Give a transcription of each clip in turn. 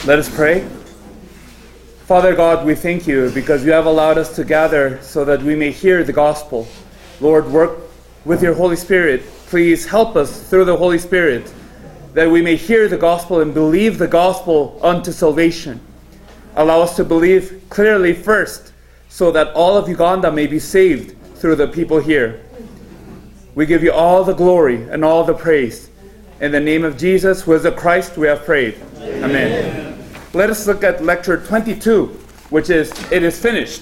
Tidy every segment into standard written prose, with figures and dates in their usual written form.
Let us pray. Father God, we thank you because you have allowed us to gather so that we may hear the gospel. Lord, work with your Holy Spirit. Please help us through the Holy Spirit that we may hear the gospel and believe the gospel unto salvation. Allow us to believe clearly first so that all of Uganda may be saved through the people here. We give you all the glory and all the praise. In the name of Jesus, who is the Christ, we have prayed. Amen. Let us look at lecture 22, which is, It is Finished.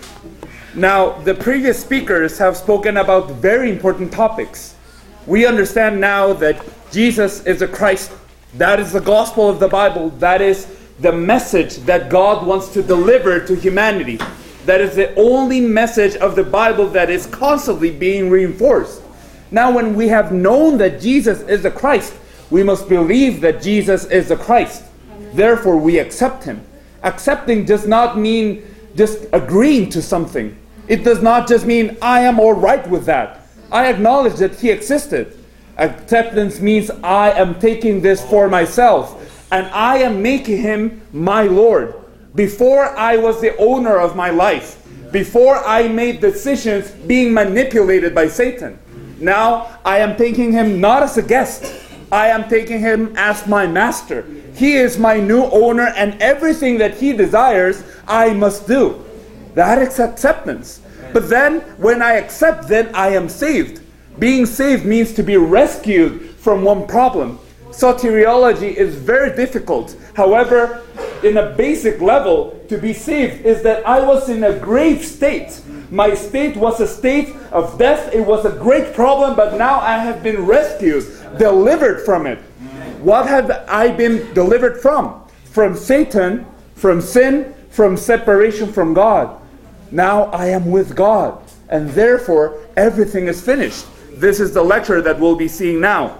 Now, the previous speakers have spoken about very important topics. We understand now that Jesus is the Christ. That is the gospel of the Bible. That is the message that God wants to deliver to humanity. That is the only message of the Bible that is constantly being reinforced. Now, when we have known that Jesus is the Christ, we must believe that Jesus is the Christ. Therefore, we accept him. Accepting does not mean just agreeing to something. It does not just mean, I am all right with that. I acknowledge that he existed. Acceptance means I am taking this for myself, and I am making him my Lord. Before I was the owner of my life, before I made decisions being manipulated by Satan, now I am taking him not as a guest. I am taking him as my master. He is my new owner, and everything that he desires, I must do. That is acceptance. But then, when I accept, then I am saved. Being saved means to be rescued from one problem. Soteriology is very difficult. However, in a basic level, to be saved is that I was in a grave state. My state was a state of death. It was a great problem, but now I have been rescued, delivered from it. What have I been delivered from? From Satan, from sin, from separation from God. Now I am with God, and therefore everything is finished. This is the lecture that we'll be seeing now.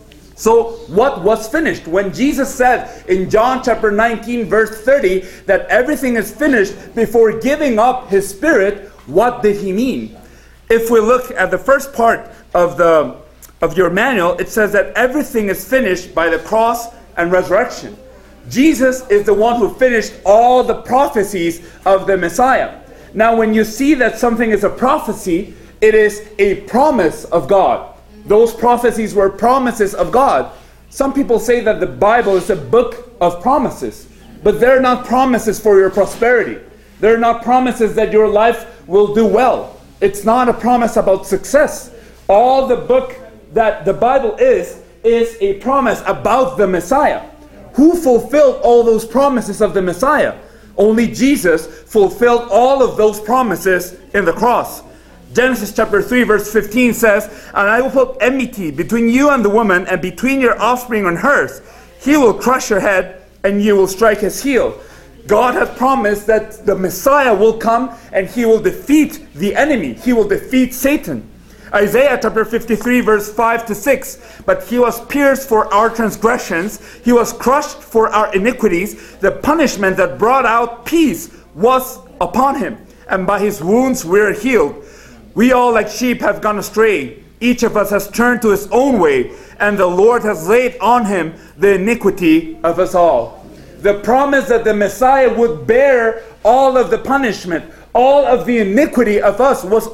So what was finished? When Jesus said in John chapter 19 verse 30 that everything is finished before giving up his spirit, what did he mean? If we look at the first part of your manual, it says that everything is finished by the cross and resurrection. Jesus is the one who finished all the prophecies of the Messiah. Now, when you see that something is a prophecy, it is a promise of God. Those prophecies were promises of God. Some people say that the Bible is a book of promises, but they're not promises for your prosperity. They're not promises that your life will do well. It's not a promise about success. All the book that the Bible is a promise about the Messiah. Who fulfilled all those promises of the Messiah? Only Jesus fulfilled all of those promises in the cross. Genesis chapter 3 verse 15 says, "And I will put enmity between you and the woman, and between your offspring and hers. He will crush your head, and you will strike his heel." God has promised that the Messiah will come and he will defeat the enemy. He will defeat Satan. Isaiah chapter 53 verse 5 to 6. "But he was pierced for our transgressions. He was crushed for our iniquities. The punishment that brought out peace was upon him. And by his wounds we are healed. We all like sheep have gone astray. Each of us has turned to his own way. And the Lord has laid on him the iniquity of us all." The promise that the Messiah would bear all of the punishment, all of the iniquity of us was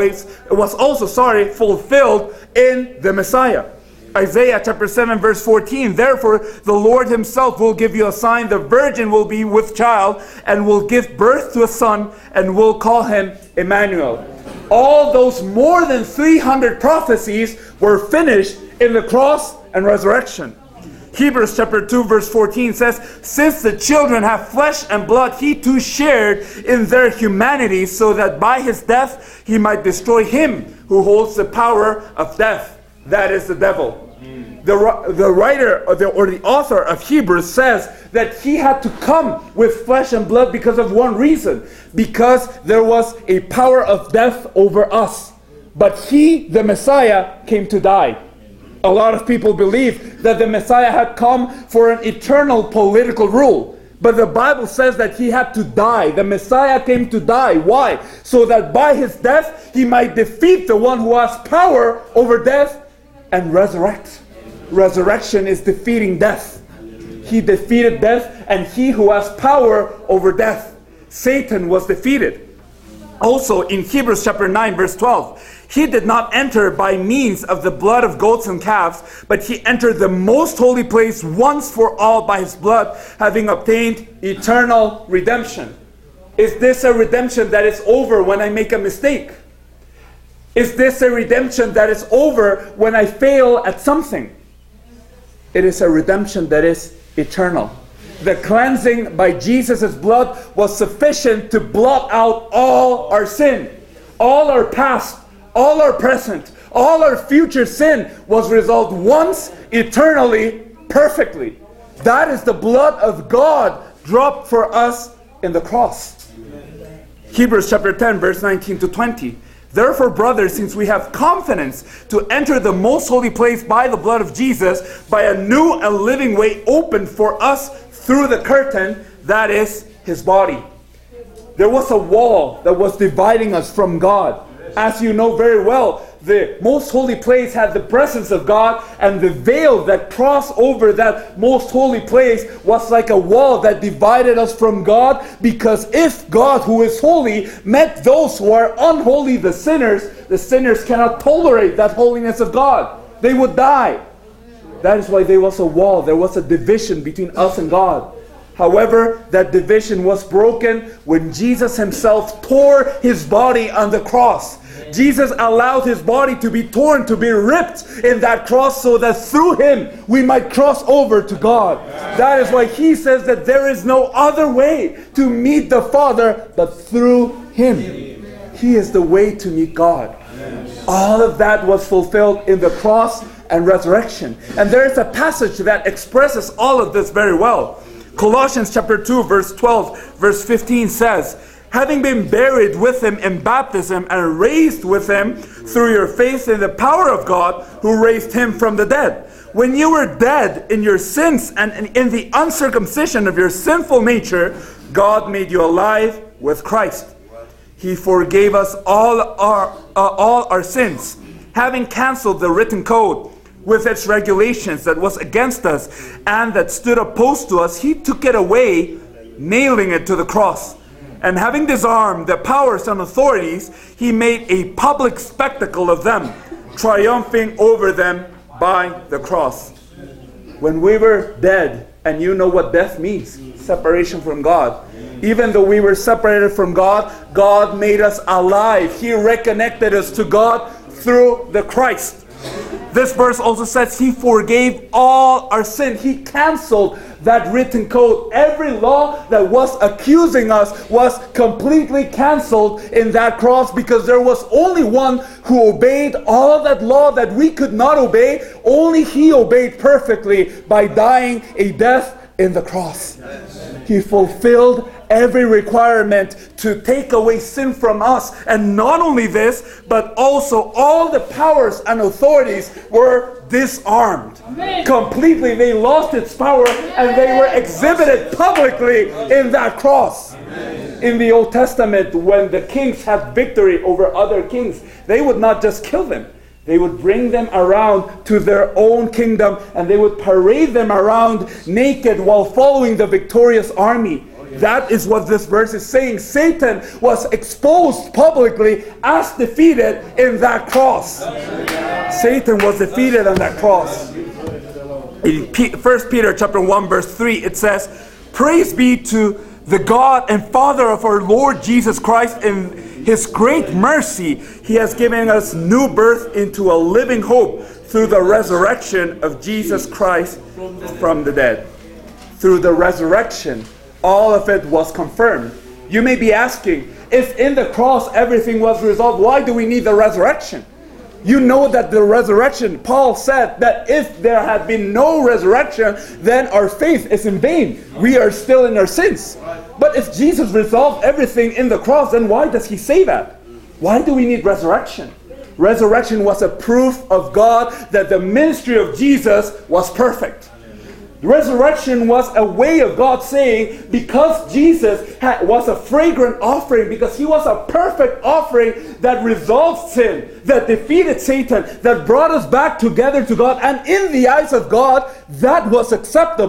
also fulfilled in the Messiah. Isaiah chapter 7 verse 14, "Therefore the Lord himself will give you a sign. The virgin will be with child and will give birth to a son and will call him Emmanuel." All those more than 300 prophecies were finished in the cross and resurrection. Hebrews chapter 2 verse 14 says, "Since the children have flesh and blood, he too shared in their humanity, so that by his death he might destroy him who holds the power of death." That is the devil. The writer or the author of Hebrews says that he had to come with flesh and blood because of one reason. Because there was a power of death over us. But he, the Messiah, came to die. A lot of people believe that the Messiah had come for an eternal political rule. But the Bible says that he had to die. The Messiah came to die. Why? So that by his death he might defeat the one who has power over death and resurrect. Resurrection is defeating death. He defeated death, and he who has power over death. Satan was defeated. Also in Hebrews chapter 9 verse 12, he did not enter by means of the blood of goats and calves, but he entered the most holy place once for all by his blood, having obtained eternal redemption. Is this a redemption that is over when I make a mistake? Is this a redemption that is over when I fail at something? It is a redemption that is eternal. The cleansing by Jesus' blood was sufficient to blot out all our sin. All our past, all our present, all our future sin was resolved once, eternally, perfectly. That is the blood of God dropped for us in the cross. Hebrews chapter 10 verse 19 to 20. Therefore, brothers, since we have confidence to enter the most holy place by the blood of Jesus, by a new and living way opened for us through the curtain, that is his body. There was a wall that was dividing us from God. As you know very well, the most holy place had the presence of God, and the veil that crossed over that most holy place was like a wall that divided us from God, because if God, who is holy, met those who are unholy, the sinners cannot tolerate that holiness of God. They would die. That is why there was a wall. There was a division between us and God. However, that division was broken when Jesus himself tore his body on the cross. Jesus allowed his body to be torn, to be ripped in that cross, so that through him we might cross over to God. That is why he says that there is no other way to meet the Father but through him. He is the way to meet God. All of that was fulfilled in the cross and resurrection. And there is a passage that expresses all of this very well. Colossians chapter 2 verse 12 verse 15 says, having been buried with him in baptism and raised with him through your faith in the power of God who raised him from the dead. When you were dead in your sins and in the uncircumcision of your sinful nature, God made you alive with Christ. He forgave us all our sins, having canceled the written code with its regulations that was against us and that stood opposed to us. He took it away, nailing it to the cross. And having disarmed the powers and authorities, he made a public spectacle of them, triumphing over them by the cross. When we were dead, and you know what death means, separation from God. Even though we were separated from God, God made us alive. He reconnected us to God through the Christ. This verse also says he forgave all our sin. He canceled that written code. Every law that was accusing us was completely canceled in that cross, because there was only one who obeyed all that law that we could not obey. Only he obeyed perfectly by dying a death in the cross. He fulfilled every requirement to take away sin from us. And not only this, but also all the powers and authorities were disarmed. Amen. Completely, they lost its power, and they were exhibited publicly in that cross. Amen. In the Old Testament, when the kings had victory over other kings, they would not just kill them. They would bring them around to their own kingdom, and they would parade them around naked while following the victorious army. That is what this verse is saying. Satan was exposed publicly as defeated in that cross. Satan was defeated on that cross. In 1 Peter chapter 1 verse 3, it says, praise be to the God and Father of our Lord Jesus Christ. In his great mercy, he has given us new birth into a living hope through the resurrection of Jesus Christ from the dead. Through the resurrection, all of it was confirmed. You may be asking, if in the cross everything was resolved, why do we need the resurrection? You know that the resurrection, Paul said that if there had been no resurrection, then our faith is in vain. We are still in our sins. But if Jesus resolved everything in the cross, then why does he say that? Why do we need resurrection? Resurrection was a proof of God that the ministry of Jesus was perfect. Resurrection was a way of God saying, because Jesus was a fragrant offering, because he was a perfect offering that resolved sin, that defeated Satan, that brought us back together to God, and in the eyes of God, that was acceptable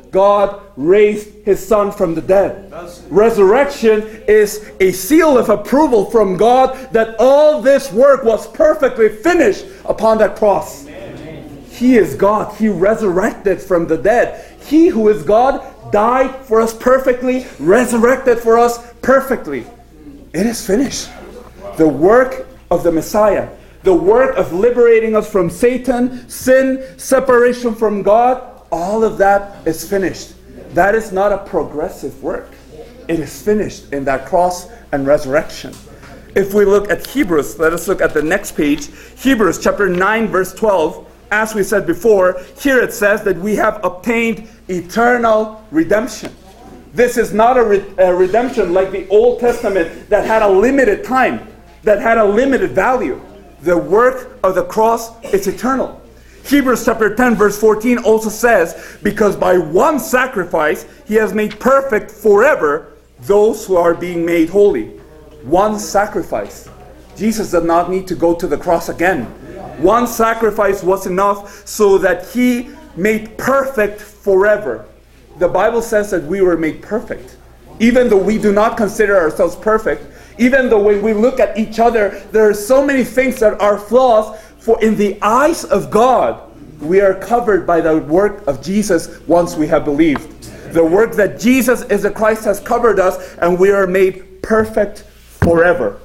God raised his Son from the dead. Resurrection is a seal of approval from God that all this work was perfectly finished upon that cross. He is God. He resurrected from the dead. He who is God died for us perfectly, resurrected for us perfectly. It is finished. The work of the Messiah, the work of liberating us from Satan, sin, separation from God, all of that is finished. That is not a progressive work. It is finished in that cross and resurrection. If we look at Hebrews, let us look at the next page. Hebrews chapter 9 verse 12. As we said before, here it says that we have obtained eternal redemption. This is not a redemption like the Old Testament that had a limited time, that had a limited value. The work of the cross is eternal. Hebrews chapter 10 verse 14 also says, because by one sacrifice he has made perfect forever those who are being made holy. One sacrifice. Jesus did not need to go to the cross again. One sacrifice was enough so that he made perfect forever. The Bible says that we were made perfect. Even though we do not consider ourselves perfect, even though when we look at each other, there are so many things that are flaws, for in the eyes of God, we are covered by the work of Jesus once we have believed. The work that Jesus is the Christ has covered us, and we are made perfect forever.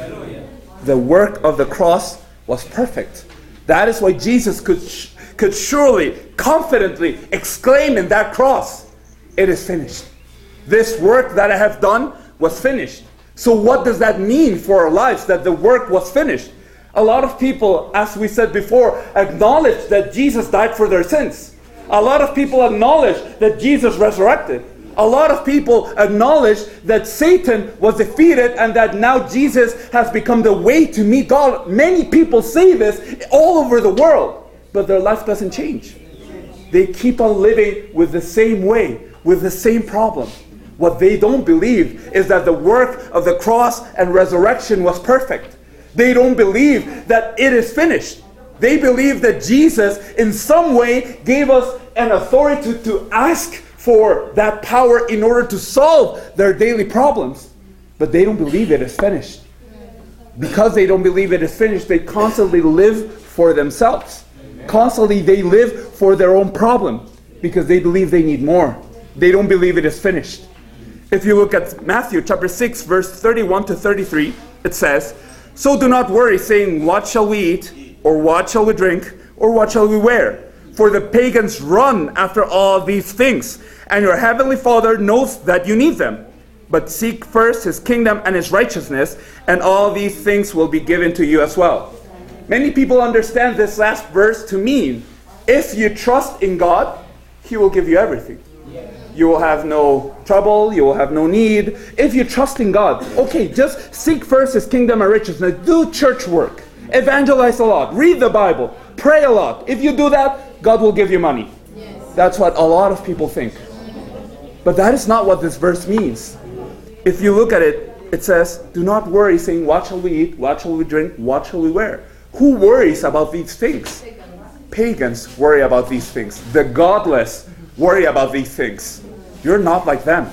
The work of the cross was perfect. That is why Jesus could surely, confidently exclaim in that cross, it is finished. This work that I have done was finished. So what does that mean for our lives, that the work was finished? A lot of people, as we said before, acknowledge that Jesus died for their sins. A lot of people acknowledge that Jesus resurrected. A lot of people acknowledge that Satan was defeated and that now Jesus has become the way to meet God. Many people say this all over the world, but their life doesn't change. They keep on living with the same way, with the same problem. What they don't believe is that the work of the cross and resurrection was perfect. They don't believe that it is finished. They believe that Jesus in some way gave us an authority to ask for that power in order to solve their daily problems. But they don't believe it is finished. Because they don't believe it is finished, they constantly live for themselves. Constantly they live for their own problem because they believe they need more. They don't believe it is finished. If you look at Matthew chapter 6 verse 31 to 33, it says, so do not worry, saying, what shall we eat, or what shall we drink, or what shall we wear? For the pagans run after all these things, and your heavenly Father knows that you need them. But seek first his kingdom and his righteousness, and all these things will be given to you as well. Many people understand this last verse to mean, if you trust in God, he will give you everything. You will have no trouble, you will have no need. If you trust in God, okay, just seek first his kingdom and righteousness. Do church work. Evangelize a lot. Read the Bible. Pray a lot. If you do that, God will give you money. Yes. That's what a lot of people think. But that is not what this verse means. If you look at it, it says, do not worry, saying, what shall we eat? What shall we drink? What shall we wear? Who worries about these things? Pagans worry about these things. The godless worry about these things. You're not like them.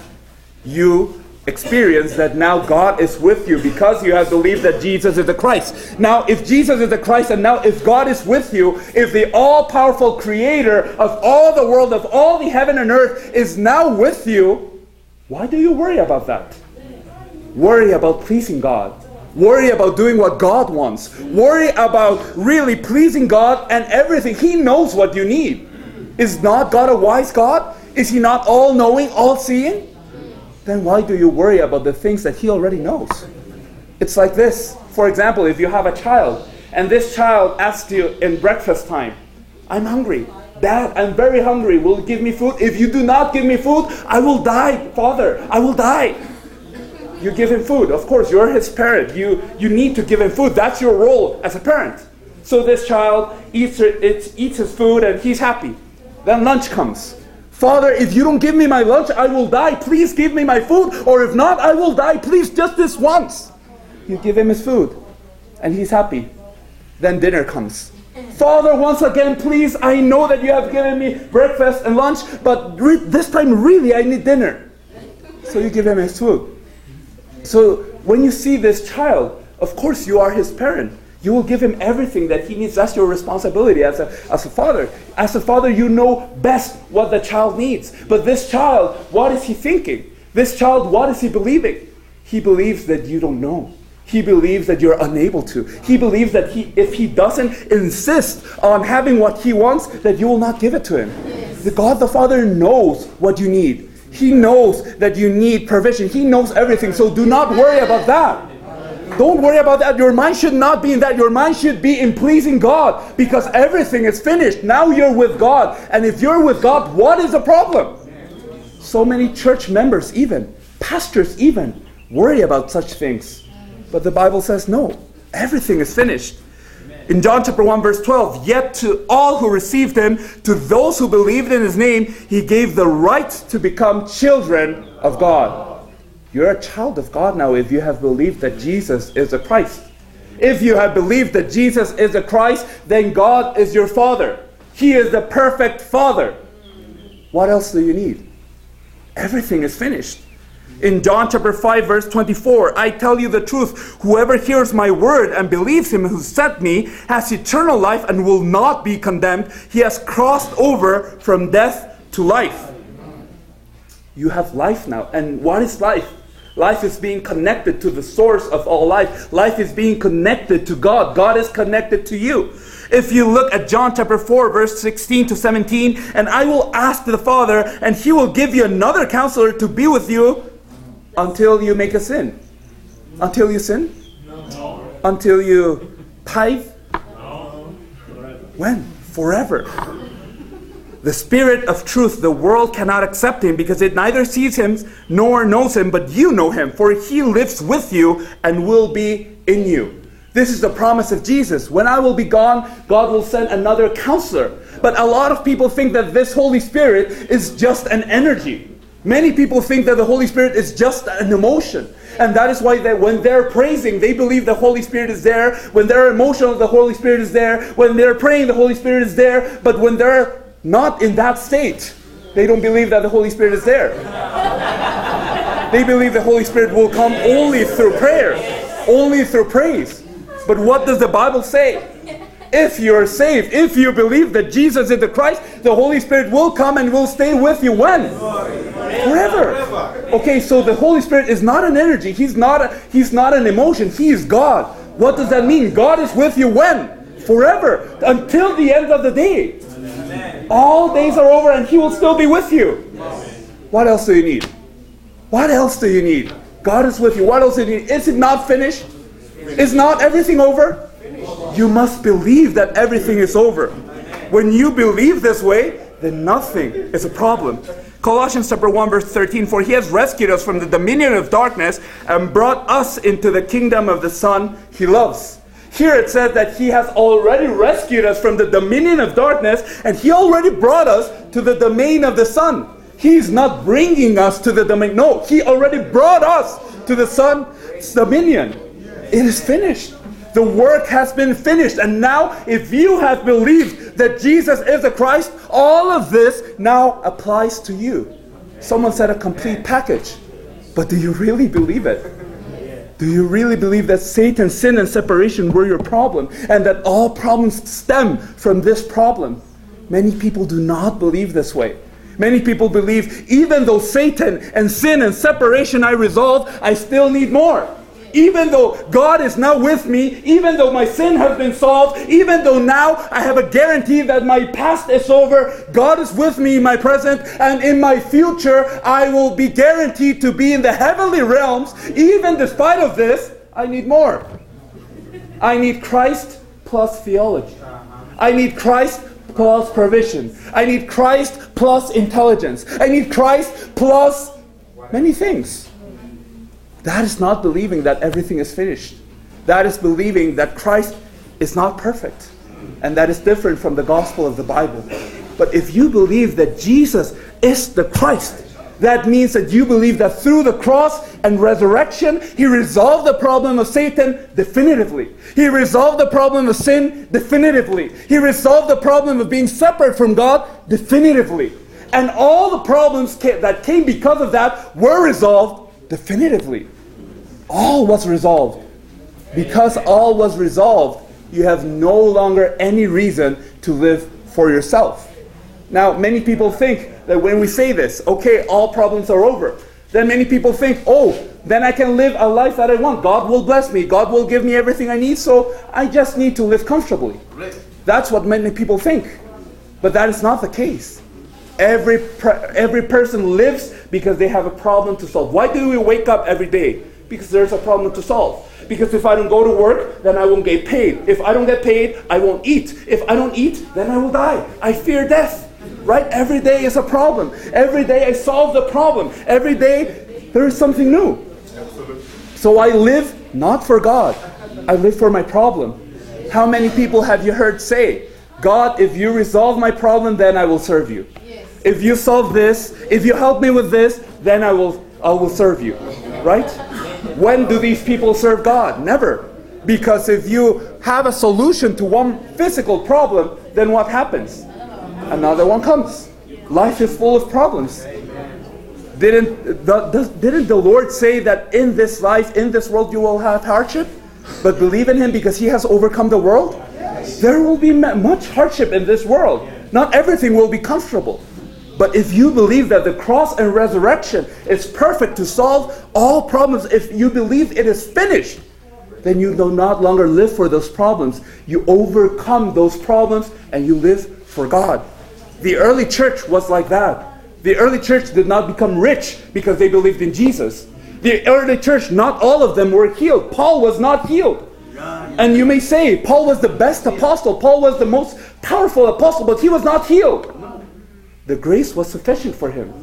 You experience that now God is with you because you have believed that Jesus is the Christ. Now, if Jesus is the Christ, and now if God is with you, if the all-powerful creator of all the world, of all the heaven and earth is now with you, why do you worry about that? Worry about pleasing God. Worry about doing what God wants. Worry about really pleasing God and everything. He knows what you need. Is not God a wise God? Is he not all-knowing, all-seeing? Then why do you worry about the things that he already knows? It's like this. For example, if you have a child, and this child asks you in breakfast time, I'm hungry. Dad, I'm very hungry. Will you give me food? If you do not give me food, I will die. Father, I will die. You give him food. Of course, you're his parent. You need to give him food. That's your role as a parent. So this child eats his food and he's happy. Then lunch comes. Father, if you don't give me my lunch, I will die. Please give me my food. Or if not, I will die. Please, just this once. You give him his food. And he's happy. Then dinner comes. Father, once again, please, I know that you have given me breakfast and lunch, but this time really I need dinner. So you give him his food. So when you see this child, of course you are his parent. You will give him everything that he needs. That's your responsibility as a father. As a father, you know best what the child needs. But this child, what is he thinking? This child, what is he believing? He believes that you don't know. He believes that you're unable to. He believes that if he doesn't insist on having what he wants, that you will not give it to him. Yes. The God the Father knows what you need. He knows that you need provision. He knows everything. So do not worry about that. Don't worry about that. Your mind should not be in that. Your mind should be in pleasing God, because everything is finished. Now you're with God. And if you're with God, what is the problem? So many church members, even pastors even, worry about such things. But the Bible says no. Everything is finished. In John chapter 1 verse 12, yet to all who received him, to those who believed in his name, he gave the right to become children of God. You're a child of God now if you have believed that Jesus is the Christ. If you have believed that Jesus is the Christ, then God is your Father. He is the perfect Father. What else do you need? Everything is finished. In John chapter 5 verse 24, I tell you the truth, whoever hears my word and believes him who sent me has eternal life and will not be condemned. He has crossed over from death to life. You have life now. And what is life? Life is being connected to the source of all life. Life is being connected to God. God is connected to you. If you look at John chapter 4 verse 16 to 17, and I will ask the Father, and he will give you another counselor to be with you until you make a sin. Until you sin? No. Until you tithe? No. When? Forever. The Spirit of truth, the world cannot accept him because it neither sees him nor knows him, but you know him, for he lives with you and will be in you. This is the promise of Jesus. When I will be gone, God will send another counselor. But a lot of people think that this Holy Spirit is just an energy. Many people think that the Holy Spirit is just an emotion. And that is why when they're praising, they believe the Holy Spirit is there. When they're emotional, the Holy Spirit is there. When they're praying, the Holy Spirit is there. But when they're not in that state, they don't believe that the Holy Spirit is there. They believe the Holy Spirit will come only through prayer, only through praise. But what does the Bible say? If you're saved, if you believe that Jesus is the Christ, the Holy Spirit will come and will stay with you when? Forever. Okay, so the Holy Spirit is not an energy. He's not an emotion. He is God. What does that mean? God is with you when? Forever. Until the end of the day. All days are over and he will still be with you. What else do you need? What else do you need? God is with you. What else do you need? Is it not finished? Is not everything over? You must believe that everything is over. When you believe this way, then nothing is a problem. Colossians chapter 1 verse 13, for he has rescued us from the dominion of darkness and brought us into the kingdom of the Son he loves. Here it says that he has already rescued us from the dominion of darkness, and he already brought us to the domain of the Son. He's not bringing us to the domain. No, he already brought us to the Son's dominion. It is finished. The work has been finished. And now, if you have believed that Jesus is the Christ, all of this now applies to you. Someone said a complete package. But do you really believe it? Do you really believe that Satan, sin, and separation were your problem, and that all problems stem from this problem? Many people do not believe this way. Many people believe, even though Satan and sin and separation I resolved, I still need more. Even though God is now with me, even though my sin has been solved, even though now I have a guarantee that my past is over, God is with me in my present, and in my future I will be guaranteed to be in the heavenly realms. Even despite of this, I need more. I need Christ plus theology. I need Christ plus provision. I need Christ plus intelligence. I need Christ plus many things. That is not believing that everything is finished. That is believing that Christ is not perfect. And that is different from the gospel of the Bible. But if you believe that Jesus is the Christ, that means that you believe that through the cross, and resurrection, he resolved the problem of Satan definitively. He resolved the problem of sin definitively. He resolved the problem of being separate from God definitively. And all the problems that came because of that were resolved definitively. All was resolved. Because all was resolved, you have no longer any reason to live for yourself. Now, many people think that when we say this, okay, all problems are over, then many people think, oh, then I can live a life that I want. God will bless me. God will give me everything I need, so I just need to live comfortably. That's what many people think. But that is not the case. Every person lives because they have a problem to solve. Why do we wake up every day? Because there's a problem to solve. Because if I don't go to work, then I won't get paid. If I don't get paid, I won't eat. If I don't eat, then I will die. I fear death. Right? Every day is a problem. Every day I solve the problem. Every day there is something new. So I live not for God. I live for my problem. How many people have you heard say, God, if you resolve my problem, then I will serve you. If you solve this, if you help me with this, then I will serve you. Right? When do these people serve God? Never. Because if you have a solution to one physical problem, then what happens? Another one comes. Life is full of problems. Didn't the Lord say that in this life, in this world, you will have hardship? But believe in Him because He has overcome the world? There will be much hardship in this world. Not everything will be comfortable. But if you believe that the cross and resurrection is perfect to solve all problems, if you believe it is finished, then you no longer live for those problems. You overcome those problems and you live for God. The early church was like that. The early church did not become rich because they believed in Jesus. The early church, not all of them were healed. Paul was not healed. And you may say, Paul was the best apostle. Paul was the most powerful apostle, but he was not healed. The grace was sufficient for him.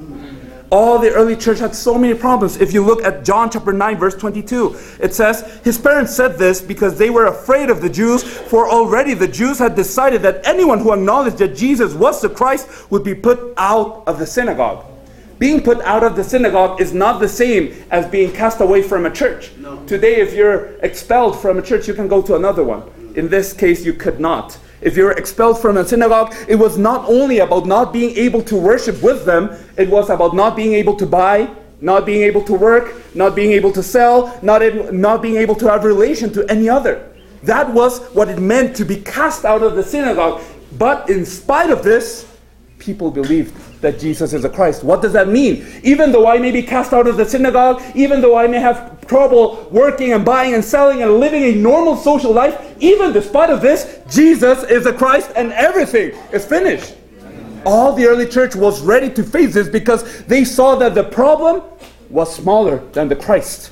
All the early church had so many problems. If you look at John chapter 9, verse 22, it says, his parents said this because they were afraid of the Jews, for already the Jews had decided that anyone who acknowledged that Jesus was the Christ would be put out of the synagogue. Being put out of the synagogue is not the same as being cast away from a church. No. Today, if you're expelled from a church, you can go to another one. In this case, you could not. If you were expelled from a synagogue, it was not only about not being able to worship with them, it was about not being able to buy, not being able to work, not being able to sell, not being able to have relation to any other. That was what it meant to be cast out of the synagogue. But in spite of this, people believed that Jesus is the Christ. What does that mean? Even though I may be cast out of the synagogue, even though I may have trouble working and buying and selling and living a normal social life, even despite of this, Jesus is the Christ and everything is finished. All the early church was ready to face this because they saw that the problem was smaller than the Christ.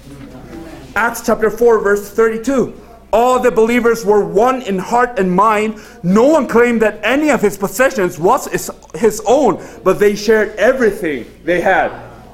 Acts chapter 4 verse 32. All the believers were one in heart and mind. No one claimed that any of his possessions was his own, but they shared everything they had.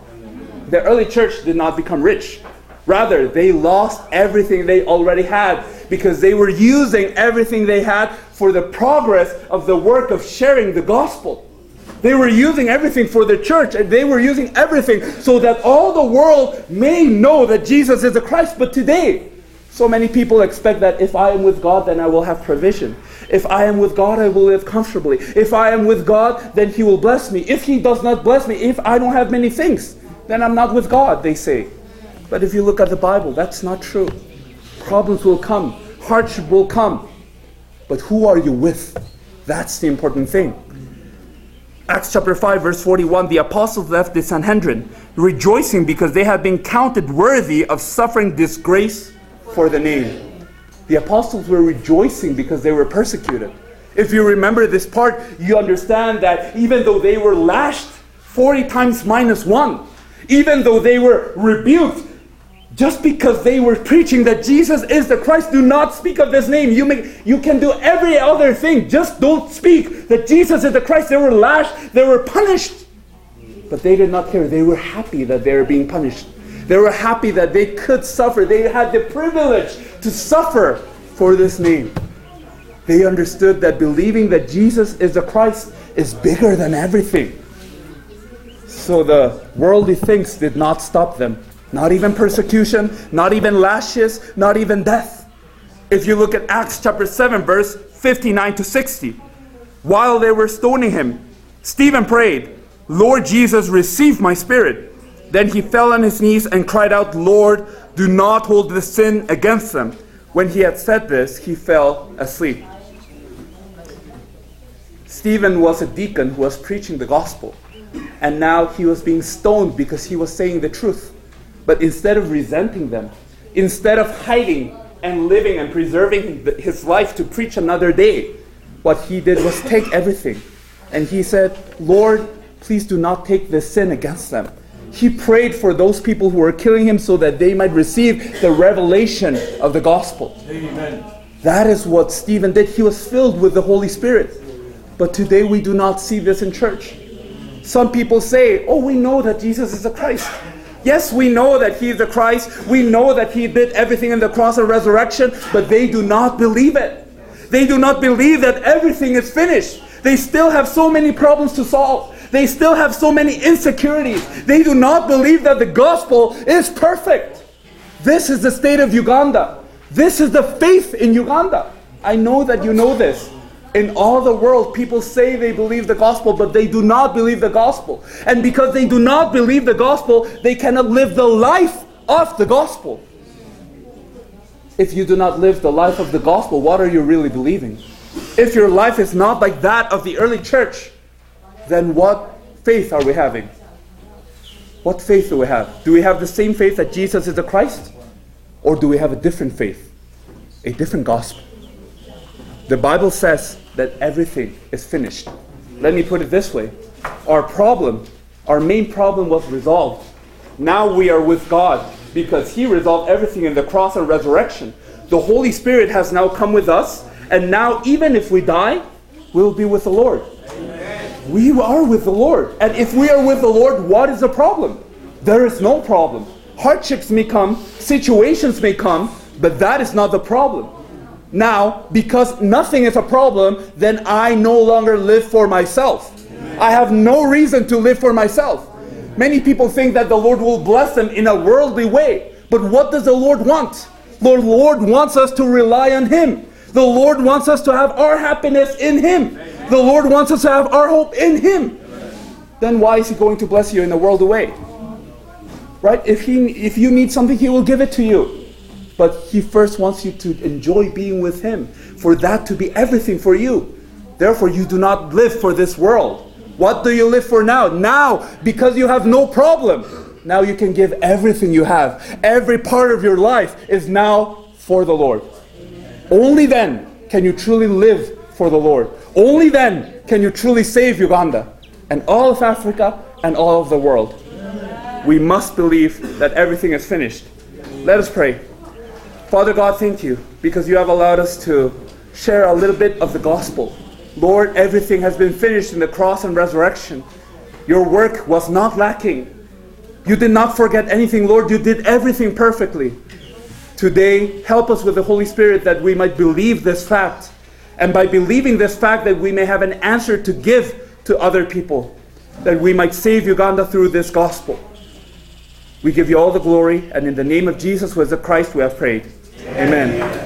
The early church did not become rich. Rather, they lost everything they already had because they were using everything they had for the progress of the work of sharing the gospel. They were using everything for the church, and they were using everything so that all the world may know that Jesus is the Christ. But today, so many people expect that if I am with God, then I will have provision. If I am with God, I will live comfortably. If I am with God, then He will bless me. If He does not bless me, if I don't have many things, then I'm not with God, they say. But if you look at the Bible, that's not true. Problems will come. Hardship will come. But who are you with? That's the important thing. Acts chapter 5 verse 41, the apostles left the Sanhedrin, rejoicing because they had been counted worthy of suffering disgrace for the name. The apostles were rejoicing because they were persecuted. If you remember this part, you understand that even though they were lashed 40 times minus 1, even though they were rebuked, just because they were preaching that Jesus is the Christ, do not speak of this name. You can do every other thing, just don't speak that Jesus is the Christ. They were lashed, they were punished. But they did not care. They were happy that they were being punished. They were happy that they could suffer. They had the privilege to suffer for this name. They understood that believing that Jesus is the Christ is bigger than everything. So the worldly things did not stop them. Not even persecution, not even lashes, not even death. If you look at Acts chapter 7, verse 59 to 60, while they were stoning him, Stephen prayed, "Lord Jesus, receive my spirit." Then he fell on his knees and cried out, "Lord, do not hold this sin against them." When he had said this, he fell asleep. Stephen was a deacon who was preaching the gospel. And now he was being stoned because he was saying the truth. But instead of resenting them, instead of hiding and living and preserving his life to preach another day, what he did was take everything. And he said, "Lord, please do not take this sin against them." He prayed for those people who were killing him so that they might receive the revelation of the gospel. Amen. That is what Stephen did. He was filled with the Holy Spirit. But today we do not see this in church. Some people say, "Oh, we know that Jesus is the Christ." Yes, we know that he is the Christ. We know that he did everything in the cross and resurrection, but they do not believe it. They do not believe that everything is finished. They still have so many problems to solve. They still have so many insecurities. They do not believe that the gospel is perfect. This is the state of Uganda. This is the faith in Uganda. I know that you know this. In all the world, people say they believe the gospel, but they do not believe the gospel. And because they do not believe the gospel, they cannot live the life of the gospel. If you do not live the life of the gospel, what are you really believing? If your life is not like that of the early church, then what faith are we having? What faith do we have? Do we have the same faith that Jesus is the Christ? Or do we have a different faith? A different gospel? The Bible says that everything is finished. Let me put it this way. Our main problem was resolved. Now we are with God because He resolved everything in the cross and resurrection. The Holy Spirit has now come with us, and now even if we die, we'll be with the Lord. Amen. We are with the Lord. And if we are with the Lord, what is the problem? There is no problem. Hardships may come, situations may come, but that is not the problem. Now, because nothing is a problem, then I no longer live for myself. I have no reason to live for myself. Many people think that the Lord will bless them in a worldly way. But what does the Lord want? The Lord wants us to rely on Him. The Lord wants us to have our happiness in Him. The Lord wants us to have our hope in Him. Then why is He going to bless you in a worldly way? Right? If you need something, He will give it to you. But He first wants you to enjoy being with Him, for that to be everything for you. Therefore, you do not live for this world. What do you live for now? Now, because you have no problem, now you can give everything you have. Every part of your life is now for the Lord. Only then can you truly live for the Lord. Only then can you truly save Uganda and all of Africa and all of the world. We must believe that everything is finished. Let us pray. Father God, thank you because you have allowed us to share a little bit of the gospel. Lord, everything has been finished in the cross and resurrection. Your work was not lacking. You did not forget anything, Lord. You did everything perfectly. Today, help us with the Holy Spirit that we might believe this fact. And by believing this fact, that we may have an answer to give to other people. That we might save Uganda through this gospel. We give you all the glory, and in the name of Jesus, who is the Christ, we have prayed. Amen.